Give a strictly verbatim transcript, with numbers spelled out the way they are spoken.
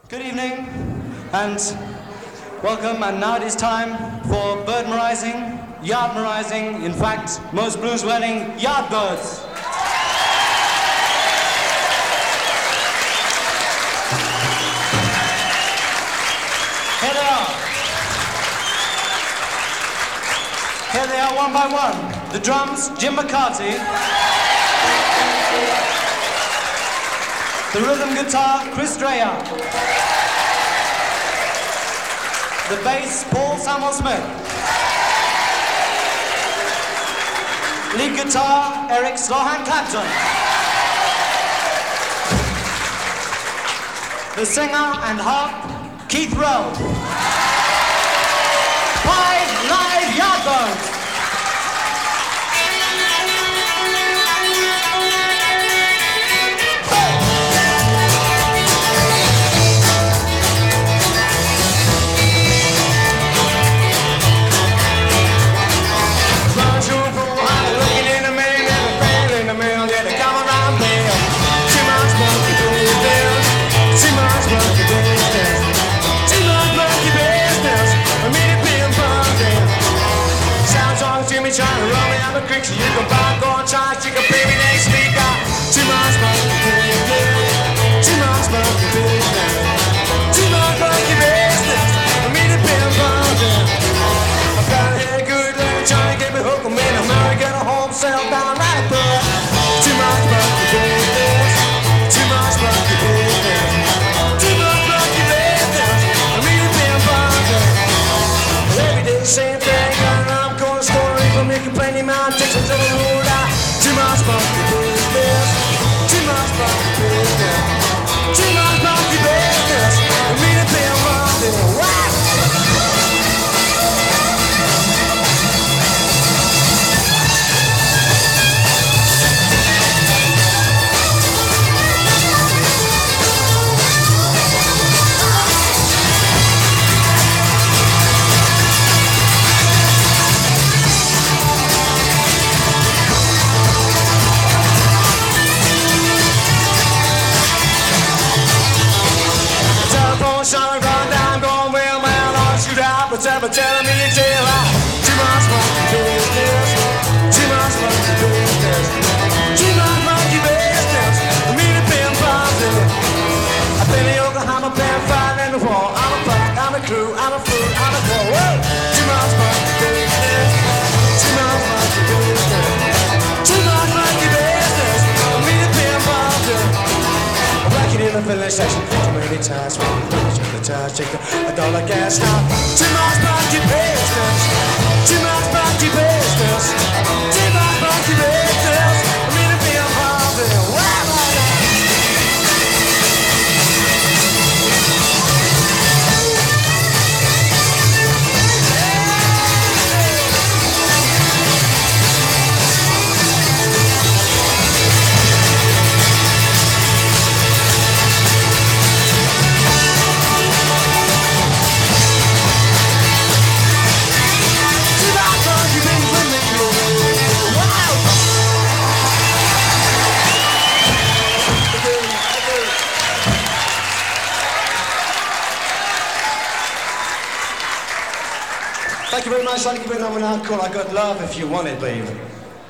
Good evening and welcome, and now it is time for bird-merizing, yard-merizing, in fact, most blues-wedding yard birds. Here they are. Here they are one by one. The drums, Jim McCarty. The rhythm guitar, Chris Dreyer. The bass, Paul Samuel Smith. Lead guitar, Eric Slohan Clapton. The singer and harp, Keith Rowe. Five live Yardbirds. Trying to run me out the creek so you can buy, go and try, you can pay me next week. Two months monkey business, two months monkey business, two months monkey business. I mean it been bumping. I've got a head good lady trying to get me hooked. I'm in America, a home sale down right there. Two months monkey business, two months monkey business, two months monkey business. I mean it been bumping. Every day same thing, and I'm going to store. From your complaining man, takes until the road out. Too much monkey business, too much monkey business, too much monkey business. I mean it being monkey. What? Shine run down, going well, man, I'll shoot out, but ever telling me a tale. Too much monkey business, too much monkey business, too much monkey business. I mean it been bumping. I've been in Oklahoma, been fighting in the war. I'm a buck, I'm a crew, I'm a fool, I'm a fool. Whoa! Too much monkey business, too much monkey business, too much monkey business. I mean it been bumping. I'm like it in the filling station, too many times. Check the dollar gas now. Too much monkey business. Too much monkey business. Too much monkey business. I mean to be involved in it. Wow, thank you very much. Thank you very much. I got love if you want it, baby.